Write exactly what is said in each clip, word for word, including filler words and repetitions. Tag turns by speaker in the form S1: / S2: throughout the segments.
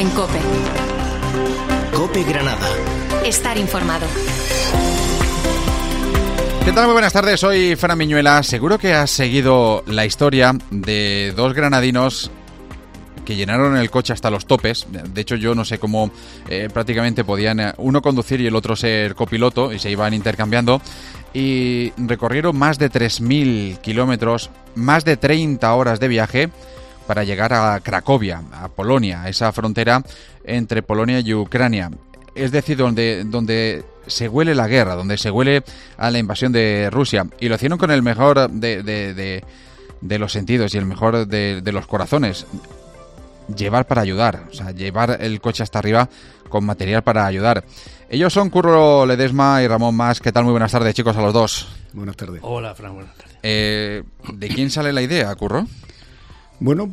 S1: en COPE.
S2: COPE Granada.
S1: Estar informado.
S3: ¿Qué tal? Muy buenas tardes, soy Fran Miñuela. Seguro que has seguido la historia de dos granadinos que llenaron el coche hasta los topes. De hecho, yo no sé cómo eh, prácticamente podían eh, uno conducir y el otro ser copiloto, y se iban intercambiando, y recorrieron más de tres mil kilómetros, más de treinta horas de viaje para llegar a Cracovia, a Polonia, a esa frontera entre Polonia y Ucrania. Es decir, donde, donde se huele la guerra, donde se huele a la invasión de Rusia. Y lo hicieron con el mejor de, de, de, de los sentidos y el mejor de, de los corazones. Llevar para ayudar, o sea, llevar el coche hasta arriba con material para ayudar. Ellos son Curro Ledesma y Ramón Mas. ¿Qué tal? Muy buenas tardes, chicos, a los dos.
S4: Buenas tardes.
S5: Hola, Fran, buenas tardes.
S3: Eh, ¿De quién sale la idea, Curro?
S4: Bueno,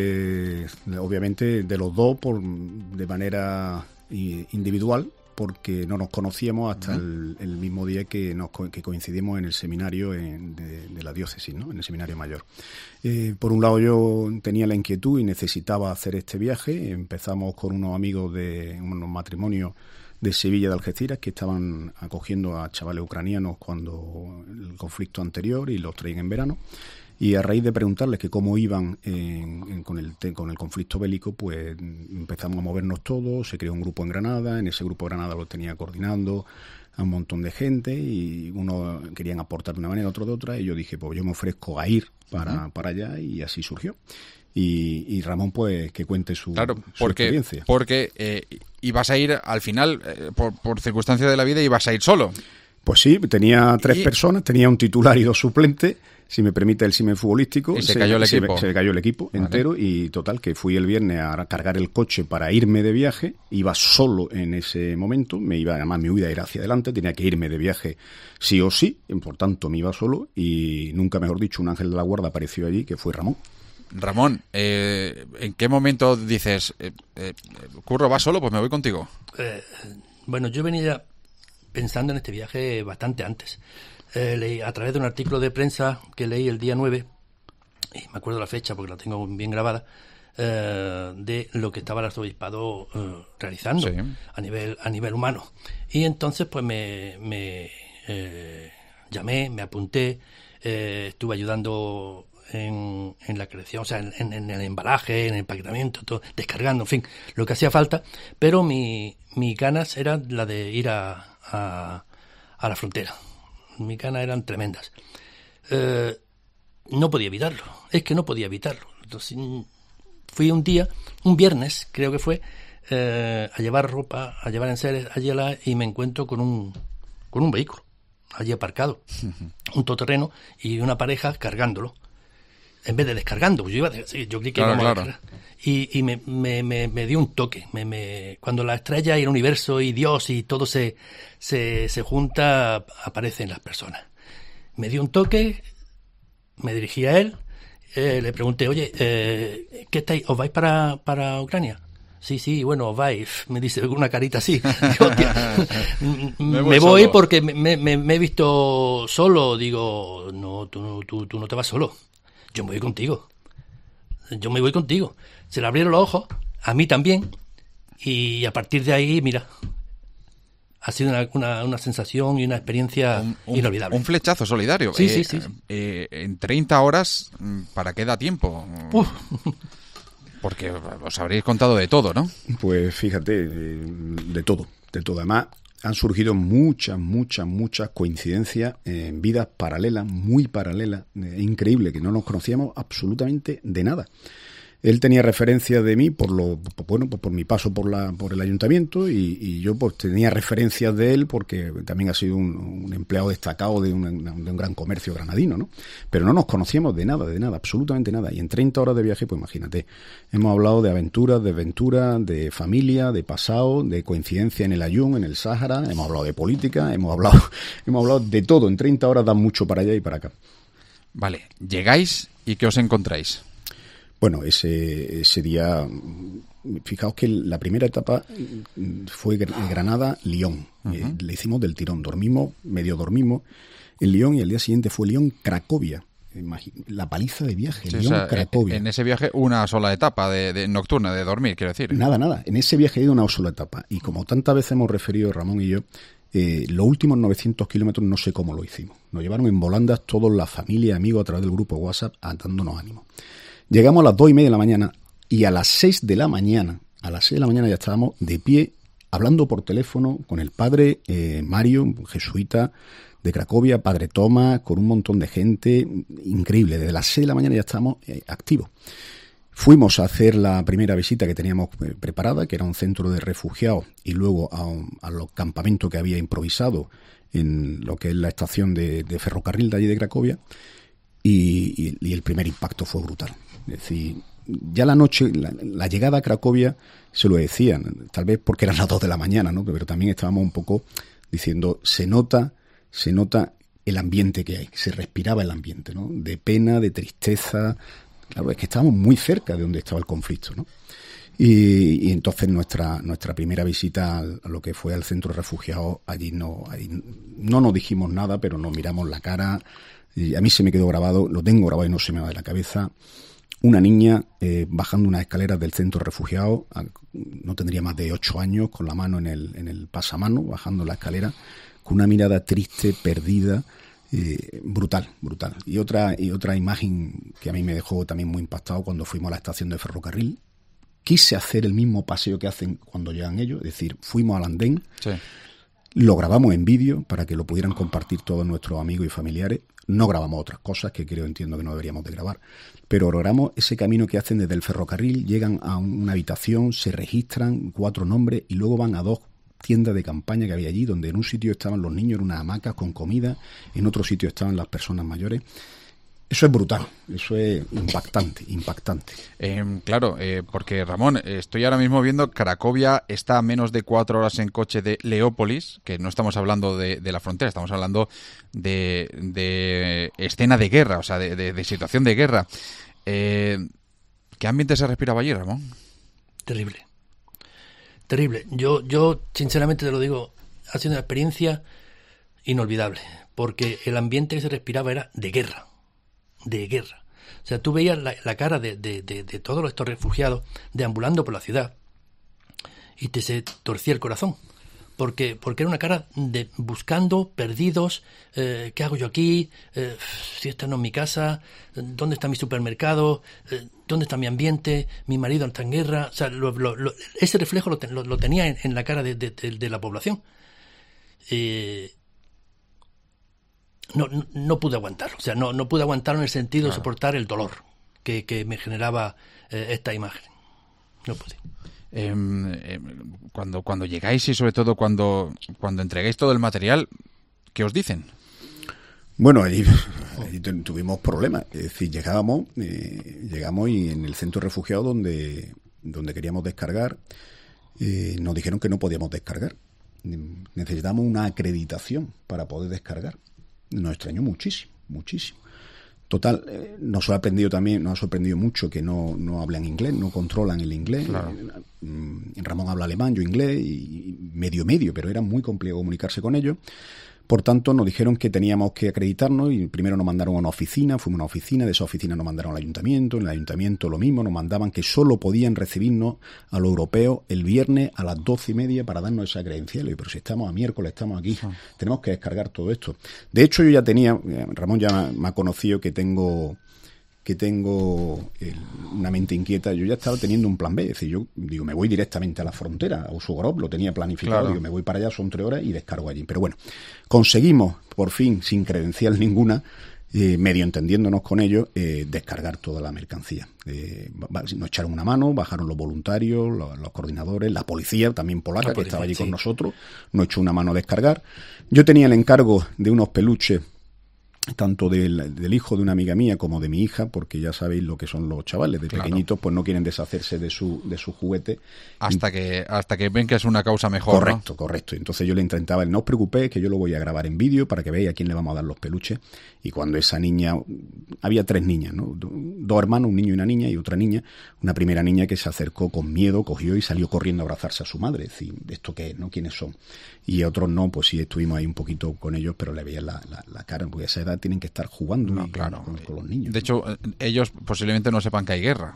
S4: pues obviamente de los dos por de manera individual, porque no nos conocíamos hasta el, el mismo día que nos que coincidimos en el seminario en, de, de la diócesis, ¿no? En el seminario mayor. Eh, por un lado, yo tenía la inquietud y necesitaba hacer este viaje. Empezamos con unos amigos de unos matrimonios de Sevilla, de Algeciras, que estaban acogiendo a chavales ucranianos cuando el conflicto anterior, y los traían en verano. Y a raíz de preguntarles que cómo iban en, en, con, el, con el conflicto bélico, pues empezamos a movernos todos. Se creó un grupo en Granada. En ese grupo de Granada lo tenía coordinando a un montón de gente, y unos querían aportar de una manera, otro de otra, y yo dije, pues yo me ofrezco a ir para, uh-huh. para allá, y así surgió. Y, y Ramón, pues, que cuente su,
S3: claro,
S4: su
S3: porque,
S4: experiencia.
S3: Porque eh, ibas a ir, al final, eh, por, por circunstancias de la vida, ibas a ir solo.
S4: Pues sí, tenía tres
S3: y...
S4: personas, tenía un titular y dos suplentes. Si me permite el símil futbolístico,
S3: y se, se cayó el equipo.
S4: Se, se cayó el equipo vale. entero, y total, que fui el viernes a cargar el coche para irme de viaje. Iba solo en ese momento, me iba, además mi huida era hacia adelante, tenía que irme de viaje sí o sí, por tanto me iba solo, y nunca mejor dicho, un ángel de la guarda apareció allí, que fue Ramón.
S3: Ramón, eh, ¿en qué momento dices, eh, eh, Curro, ¿vas solo? Pues me voy contigo.
S5: Eh, bueno, yo venía pensando en este viaje bastante antes. Eh, leí a través de un artículo de prensa que leí el día nueve, y me acuerdo la fecha porque la tengo bien grabada, eh, de lo que estaba el arzobispado eh, realizando sí. a nivel a nivel humano. Y entonces pues me, me eh, llamé, me apunté, eh, estuve ayudando en, en la creación, o sea, en, en el embalaje, en el empaquetamiento, todo, descargando, en fin, lo que hacía falta, pero mi, mi ganas era la de ir a, a, a la frontera. Mis ganas eran tremendas. Eh, no podía evitarlo, es que no podía evitarlo. Entonces, fui un día, un viernes, creo que fue, eh, a llevar ropa, a llevar enseres allí a la, y me encuentro con un con un vehículo, allí aparcado, uh-huh. un todoterreno, y una pareja cargándolo. En vez de descargando, pues yo iba, yo creí que
S3: claro,
S5: íbamos
S3: claro.
S5: a descargar. Y, y me, me, me, me dio un toque. Me, me, cuando la estrella y el universo y Dios y todo se, se, se junta, aparecen las personas. Me dio un toque, me dirigí a él, eh, le pregunté, oye, eh, ¿qué estáis? ¿Os vais para, para Ucrania? Sí, sí, bueno, os vais. Me dice con una carita así. Digo, me voy, me voy porque me, me, me he visto solo. Digo, no, tú, tú, tú no te vas solo. Yo me voy contigo. Yo me voy contigo. Se le abrieron los ojos, a mí también, y a partir de ahí, mira, ha sido una, una, una sensación y una experiencia
S3: un, un,
S5: inolvidable.
S3: Un flechazo solidario.
S5: Sí,
S3: eh,
S5: sí, sí.
S3: Eh, en treinta horas, ¿para qué da tiempo?
S5: Uf.
S3: Porque os habréis contado de todo, ¿no?
S4: Pues fíjate, de todo, de todo. Además, han surgido muchas, muchas, muchas coincidencias en vidas paralelas, muy paralelas. Es increíble que no nos conocíamos absolutamente de nada. Él tenía referencia de mí por lo bueno por, por mi paso por la por el ayuntamiento, y, y yo pues tenía referencias de él porque también ha sido un, un empleado destacado de un, de un gran comercio granadino, ¿no? Pero no nos conocíamos de nada, de nada, absolutamente nada. Y en treinta horas de viaje, pues imagínate, hemos hablado de aventuras, de aventuras, de familia, de pasado, de coincidencia en el Ayun, en el Sáhara, hemos hablado de política, hemos hablado hemos hablado de todo. En treinta horas da mucho para allá y para acá.
S3: Vale, llegáis y ¿qué os encontráis?
S4: Bueno, ese, ese día, fijaos que la primera etapa fue Granada-Lyon. Uh-huh. Eh, le hicimos del tirón, dormimos, medio dormimos en Lyon, y el día siguiente fue Lyon-Cracovia. La paliza de viaje,
S3: sí,
S4: Lyon,
S3: o sea,
S4: Cracovia.
S3: En ese viaje una sola etapa de, de nocturna, de dormir, quiero decir.
S4: Nada, nada. En ese viaje he ido una sola etapa. Y como tantas veces hemos referido Ramón y yo, eh, los últimos novecientos kilómetros no sé cómo lo hicimos. Nos llevaron en volandas todos, la familia, amigos, a través del grupo WhatsApp, dándonos ánimo. Llegamos a las dos y media de la mañana y a las seis de la mañana, a las seis de la mañana ya estábamos de pie, hablando por teléfono con el padre eh, Mario, un jesuita de Cracovia, padre Tomás, con un montón de gente, increíble. Desde las seis de la mañana ya estábamos eh, activos. Fuimos a hacer la primera visita que teníamos eh, preparada, que era un centro de refugiados, y luego a, un, a los campamentos que había improvisado en lo que es la estación de, de ferrocarril de allí de Cracovia, y, y, y el primer impacto fue brutal. Es decir, ya la noche, la, la llegada a Cracovia, se lo decían, tal vez porque eran las dos de la mañana, ¿no? Pero también estábamos un poco diciendo, se nota, se nota el ambiente que hay, se respiraba el ambiente, ¿no? De pena, de tristeza. Claro, es que estábamos muy cerca de donde estaba el conflicto, ¿no? Y, y entonces nuestra nuestra primera visita a lo que fue al centro de refugiados, allí no, allí no nos dijimos nada, pero nos miramos la cara. Y a mí se me quedó grabado, lo tengo grabado y no se me va de la cabeza. Una niña eh, bajando unas escaleras del centro de refugiados, no tendría más de ocho años, con la mano en el, en el pasamano, bajando la escalera, con una mirada triste, perdida. Eh, brutal, brutal. Y otra y otra imagen que a mí me dejó también muy impactado cuando fuimos a la estación de ferrocarril. Quise hacer el mismo paseo que hacen cuando llegan ellos, es decir, fuimos al andén, sí. Lo grabamos en vídeo para que lo pudieran compartir todos nuestros amigos y familiares. No grabamos otras cosas que creo, entiendo que no deberíamos de grabar, pero grabamos ese camino que hacen desde el ferrocarril, llegan a una habitación, se registran cuatro nombres y luego van a dos tiendas de campaña que había allí, donde en un sitio estaban los niños en unas hamacas con comida, en otro sitio estaban las personas mayores. Eso es brutal, eso es impactante, impactante.
S3: Eh, claro, eh, porque Ramón, estoy ahora mismo viendo Cracovia está a menos de cuatro horas en coche de Leópolis, que no estamos hablando de, de la frontera, estamos hablando de, de escena de guerra, o sea, de, de, de situación de guerra. Eh, ¿Qué ambiente se respiraba allí, Ramón?
S5: Terrible. Terrible. Yo, yo sinceramente te lo digo, ha sido una experiencia inolvidable, porque el ambiente que se respiraba era de guerra, de guerra. O sea, tú veías la, la cara de, de, de, de todos estos refugiados deambulando por la ciudad y te se torcía el corazón, porque porque era una cara de buscando, perdidos, eh, ¿qué hago yo aquí? Eh, si esta no es mi casa, ¿dónde está mi supermercado? Eh, ¿Dónde está mi ambiente? Mi marido está en guerra. O sea, lo, lo, lo, ese reflejo lo, lo, lo tenía en, en la cara de, de, de, de la población. Eh, no, no, no pude aguantarlo. O sea, no, no pude aguantarlo en el sentido claro. de soportar el dolor que, que me generaba eh, esta imagen. No pude.
S3: Eh, eh, cuando, cuando llegáis y sobre todo cuando, cuando entregáis todo el material, ¿qué os dicen?
S4: Bueno, allí, allí tuvimos problemas. Es decir, llegábamos, eh, llegamos y en el centro de refugiados donde, donde queríamos descargar, eh, nos dijeron que no podíamos descargar. Necesitamos una acreditación para poder descargar. Nos extrañó muchísimo, muchísimo. Total, eh, nos ha sorprendido también, nos ha sorprendido mucho que no, no hablan inglés, no controlan el inglés. Claro. Eh, Ramón habla alemán, yo inglés, y medio medio, pero era muy complejo comunicarse con ellos. Por tanto, nos dijeron que teníamos que acreditarnos y primero nos mandaron a una oficina, fuimos a una oficina, de esa oficina nos mandaron al ayuntamiento, en el ayuntamiento lo mismo, nos mandaban que solo podían recibirnos a los europeos el viernes a las doce y media para darnos esa credencial. Y pero si estamos a miércoles, estamos aquí, sí. Tenemos que descargar todo esto. De hecho, yo ya tenía, Ramón ya me ha conocido que tengo... que tengo el, una mente inquieta, yo ya estaba teniendo un plan B, es decir, yo digo, me voy directamente a la frontera, a Usugorov, lo tenía planificado, claro. Digo, me voy para allá, son tres horas y descargo allí. Pero bueno, conseguimos, por fin, sin credencial ninguna, eh, medio entendiéndonos con ellos, eh, descargar toda la mercancía. Eh, nos echaron una mano, bajaron los voluntarios, los, los coordinadores, la policía, también polaca, la policía, que estaba allí sí. con nosotros, nos echó una mano a descargar. Yo tenía el encargo de unos peluches, tanto del, del hijo de una amiga mía como de mi hija, porque ya sabéis lo que son los chavales de claro. pequeñitos, pues no quieren deshacerse de su de su juguete
S3: hasta que hasta que ven que es una causa mejor.
S4: Correcto,
S3: ¿no?
S4: correcto. Entonces yo le intentaba, no os preocupéis, que yo lo voy a grabar en vídeo para que veáis a quién le vamos a dar los peluches. Y cuando esa niña, había tres niñas, ¿no? Dos hermanos, un niño y una niña, y otra niña, una primera niña que se acercó con miedo, cogió y salió corriendo a abrazarse a su madre, es decir, ¿esto qué es, no? ¿Quiénes son? Y otros no, pues sí estuvimos ahí un poquito con ellos, pero le veía la, la, la cara, porque a esa edad tienen que estar jugando
S3: no,
S4: y,
S3: claro.
S4: con, con los niños.
S3: De hecho, ellos posiblemente no sepan que hay guerra.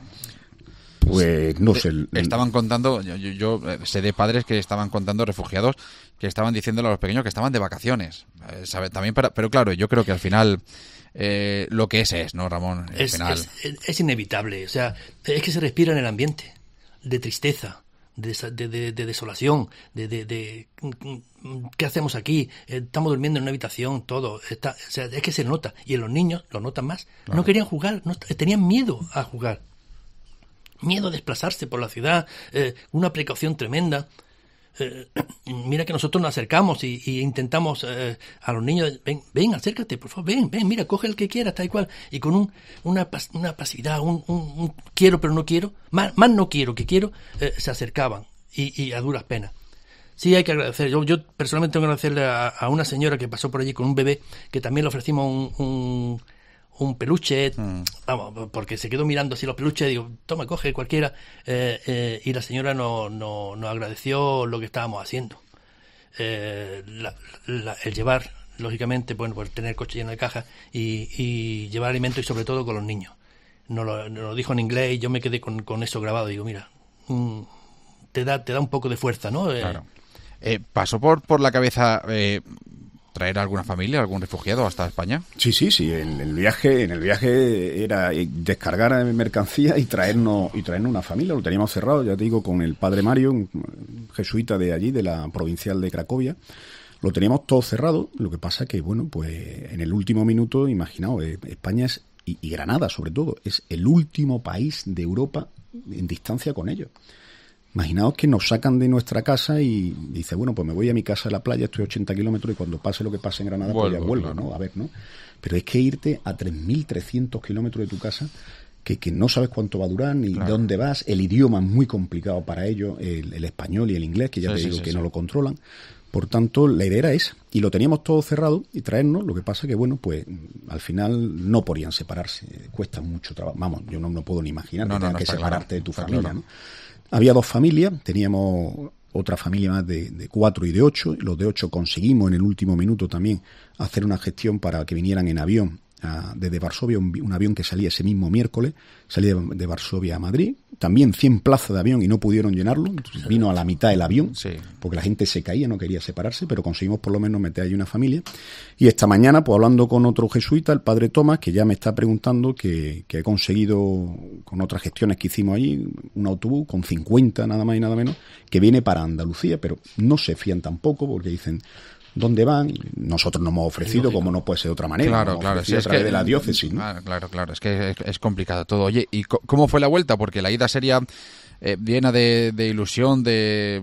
S4: Pues no sé.
S3: Estaban contando, yo, yo, yo sé de padres que estaban contando, refugiados, que estaban diciéndole a los pequeños que estaban de vacaciones. Eh, ¿sabe? También para, pero claro, yo creo que al final eh, lo que es es, ¿no, Ramón? Al
S5: es,
S3: final...
S5: es, es inevitable. O sea, es que se respira en el ambiente de tristeza, de, de, de, de desolación, de, de, de ¿qué hacemos aquí? Estamos durmiendo en una habitación, todo. Está, o sea, es que se nota. Y en los niños lo notan más. Claro. No querían jugar, no, tenían miedo a jugar. Miedo a desplazarse por la ciudad, eh, una precaución tremenda. Eh, mira que nosotros nos acercamos y, y intentamos eh, a los niños, ven, ven, acércate, por favor, ven, ven, mira, coge el que quieras, tal y cual. Y con un, una, una pasividad, un, un, un quiero pero no quiero, más, más no quiero que quiero, eh, se acercaban y, y a duras penas. Sí, hay que agradecer. Yo, yo personalmente tengo que agradecerle a, a una señora que pasó por allí con un bebé, que también le ofrecimos un... un un peluche, mm. vamos, porque se quedó mirando así los peluches, digo, toma, coge cualquiera, eh, eh, y la señora nos no, no agradeció lo que estábamos haciendo. Eh, la, la, el llevar, lógicamente, bueno, por tener el coche lleno de cajas y, y llevar alimentos y sobre todo con los niños. Nos lo, nos lo dijo en inglés y yo me quedé con, con eso grabado, digo, mira, mm, te da te da un poco de fuerza, ¿no? Eh,
S3: claro. Eh, ¿Pasó por, por la cabeza... Eh... traer a alguna familia, algún refugiado hasta España? Sí,
S4: sí, sí. En el viaje, en el viaje era descargar mercancía y traernos y traernos una familia. Lo teníamos cerrado, ya te digo, con el padre Mario, un jesuita de allí, de la provincial de Cracovia. Lo teníamos todo cerrado. Lo que pasa que, bueno, pues en el último minuto, imaginaos, España es, y, y Granada sobre todo, es el último país de Europa en distancia con ellos. Imaginaos que nos sacan de nuestra casa y dice, bueno, pues me voy a mi casa de la playa, estoy a ochenta kilómetros y cuando pase lo que pase en Granada, vuelvo, pues ya vuelvo, claro. ¿no? A ver, ¿no? Pero es que irte a tres mil trescientos kilómetros de tu casa, que, que no sabes cuánto va a durar, ni claro. de dónde vas, el idioma es muy complicado para ellos, el, el español y el inglés, que ya sí, te sí, digo sí, que sí. no lo controlan. Por tanto, la idea era esa. Y lo teníamos todo cerrado y traernos, lo que pasa que, bueno, pues al final no podían separarse. Cuesta mucho trabajo. Vamos, yo no, no puedo ni imaginar no, que no, tengas no, que separarte claro. de tu está familia, claro. ¿no? Había dos familias, teníamos otra familia más de, de cuatro y de ocho. Los de ocho conseguimos en el último minuto también hacer una gestión para que vinieran en avión a, desde Varsovia, un, un avión que salía ese mismo miércoles, salía de, de Varsovia a Madrid. También cien plazas de avión y no pudieron llenarlo, entonces vino a la mitad el avión, sí. porque la gente se caía, no quería separarse, pero conseguimos por lo menos meter ahí una familia. Y esta mañana, pues hablando con otro jesuita, el padre Tomás, que ya me está preguntando que, que he conseguido, con otras gestiones que hicimos allí, un autobús con cincuenta nada más y nada menos, que viene para Andalucía, pero no se fían tampoco porque dicen... ¿Dónde van? Nosotros nos hemos ofrecido, como no puede ser de otra manera.
S3: Claro, claro. Sí,
S4: a
S3: es
S4: través
S3: que,
S4: de la diócesis, ¿no?
S3: Ah, claro, claro. Es que es, es complicado todo. Oye, ¿y cómo fue la vuelta? Porque la ida sería eh, llena de, de ilusión, de,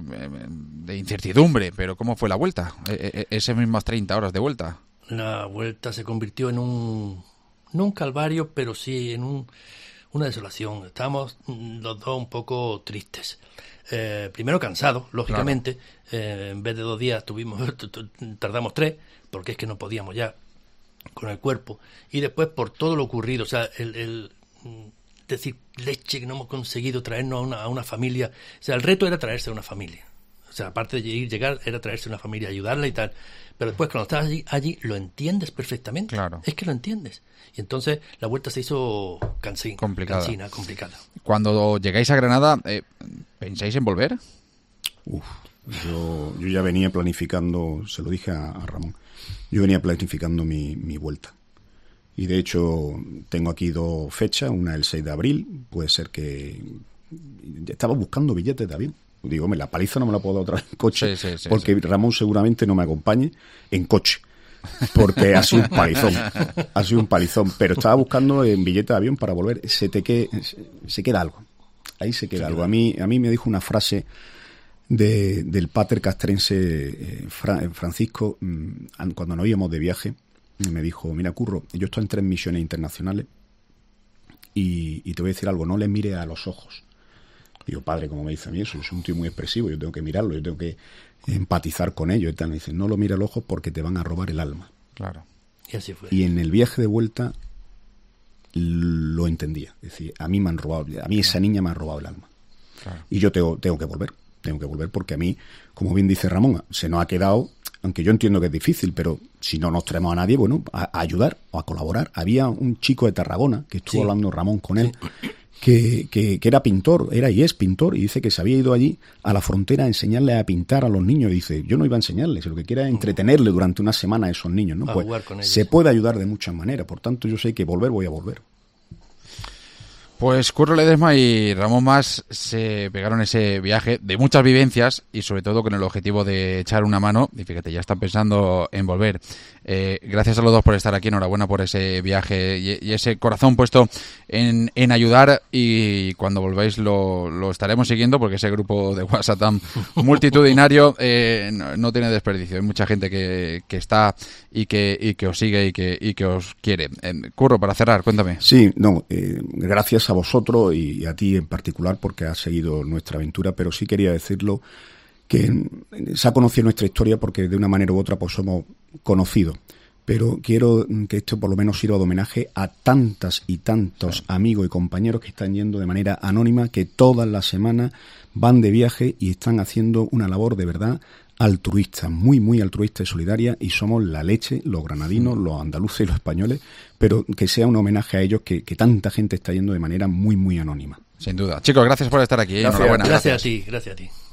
S3: de incertidumbre, pero ¿cómo fue la vuelta? E, e, esas mismas treinta horas de vuelta.
S5: La vuelta se convirtió en un, no un calvario, pero sí en un, una desolación. Estábamos los dos un poco tristes. Eh, primero cansados, lógicamente. Claro. Eh, en vez de dos días tuvimos tardamos tres, porque es que no podíamos ya con el cuerpo. Y después por todo lo ocurrido, o sea, el, el decir leche que no hemos conseguido traernos a una, a una familia. O sea, el reto era traerse a una familia. O sea, aparte de ir, llegar, era traerse a una familia, ayudarla y tal. Pero después cuando estás allí, allí lo entiendes perfectamente.
S3: Claro.
S5: Es que lo entiendes. Y entonces la vuelta se hizo cansina,
S3: complicada.
S5: cansina, complicada.
S3: Cuando llegáis a Granada, eh, ¿pensáis en volver?
S4: Uf, yo, yo ya venía planificando, se lo dije a, a Ramón, yo venía planificando mi, mi vuelta. Y de hecho tengo aquí dos fechas, una el seis de abril, puede ser que... Estaba buscando billetes de avión. Digo, me la paliza no me la puedo dar otra vez en coche, sí, sí, sí, porque sí. Ramón seguramente no me acompañe en coche, porque ha sido un palizón, ha sido un palizón, pero estaba buscando en billete de avión para volver, se te que, se queda algo, ahí se queda sí, algo. A mí, a mí me dijo una frase de, del pater castrense eh, Francisco, mmm, cuando nos íbamos de viaje, me dijo, mira Curro, yo estoy en tres misiones internacionales y, y te voy a decir algo, no les mires a los ojos. Digo, padre, como me dice a mí eso, yo soy un tío muy expresivo, yo tengo que mirarlo, yo tengo que empatizar con ellos y tal. Me dice, no lo mires a los ojos porque te van a robar el alma.
S3: Claro.
S5: Y así fue.
S4: Y en el viaje de vuelta lo entendía. Es decir, a mí me han robado, a mí esa niña me ha robado el alma. Claro. Y yo tengo, tengo que volver, tengo que volver porque a mí, como bien dice Ramón, se nos ha quedado aunque yo entiendo que es difícil, pero si no nos traemos a nadie, bueno, a, a ayudar o a colaborar. Había un chico de Tarragona, que estuvo sí. hablando Ramón con él, sí. que, que, que era pintor, era y es pintor, y dice que se había ido allí a la frontera a enseñarle a pintar a los niños. Y dice, yo no iba a enseñarles, lo que quiera es entretenerle durante una semana a esos niños, ¿no?
S5: A
S4: pues
S5: jugar con ellos.
S4: Se puede ayudar de muchas maneras, por tanto yo sé que volver voy a volver.
S3: Pues Curro Ledesma y Ramón Mas se pegaron ese viaje de muchas vivencias y sobre todo con el objetivo de echar una mano. Y fíjate, ya están pensando en volver. Eh, gracias a los dos por estar aquí, enhorabuena por ese viaje y, y ese corazón puesto en, en ayudar, y cuando volváis lo, lo estaremos siguiendo porque ese grupo de WhatsApp tan multitudinario eh, no, no tiene desperdicio. Hay mucha gente que, que está y que, y que os sigue y que, y que os quiere. Eh, Curro, para cerrar, cuéntame.
S4: Sí, no, eh, gracias a vosotros y a ti en particular porque has seguido nuestra aventura, pero sí quería decirlo que se ha conocido nuestra historia porque de una manera u otra pues somos conocidos, pero quiero que esto por lo menos sirva de homenaje a tantas y tantos sí. amigos y compañeros que están yendo de manera anónima, que todas las semanas van de viaje y están haciendo una labor de verdad altruista, muy muy altruista y solidaria, y somos la leche, los granadinos, los andaluces y los españoles, pero que sea un homenaje a ellos, que, que tanta gente está yendo de manera muy muy anónima.
S3: Sin duda. Chicos, gracias por estar aquí.
S5: Gracias,
S3: Enhorabuena.
S5: Gracias a ti, gracias a ti.